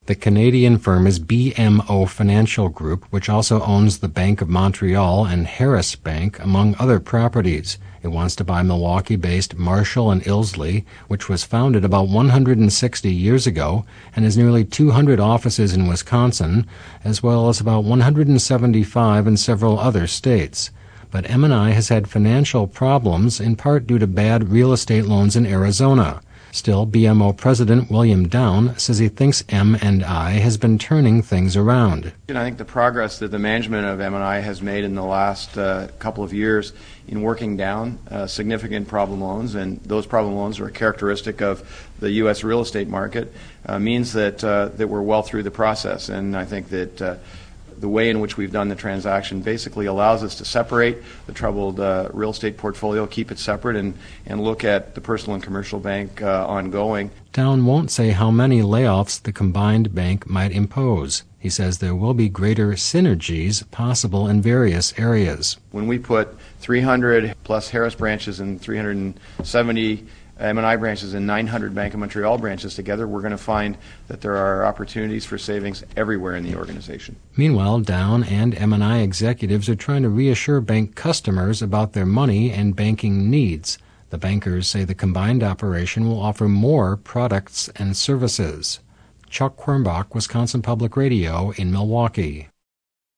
The Canadian firm is BMO Financial Group, which also owns the Bank of Montreal and Harris Bank, among other properties. It wants to buy Milwaukee-based Marshall & Ilsley, which was founded about 160 years ago and has nearly 200 offices in Wisconsin, as well as about 175 in several other states. But M&I has had financial problems, in part due to bad real estate loans in Arizona. Still, BMO President William Down says he thinks M&I has been turning things around. I think the progress that the management of M&I has made in the last couple of years in working down significant problem loans, and those problem loans are a characteristic of the U.S. real estate market, means that we're well through the process. And I think that the way in which we've done the transaction basically allows us to separate the troubled real estate portfolio, keep it separate, and look at the personal and commercial bank ongoing. Down won't say how many layoffs the combined bank might impose. He says there will be greater synergies possible in various areas. When we put 300 plus Harris branches and 370 M&I branches and 900 Bank of Montreal branches together, we're going to find that there are opportunities for savings everywhere in the organization. Meanwhile, Down and M&I executives are trying to reassure bank customers about their money and banking needs. The bankers say the combined operation will offer more products and services. Chuck Quirmbach, Wisconsin Public Radio in Milwaukee.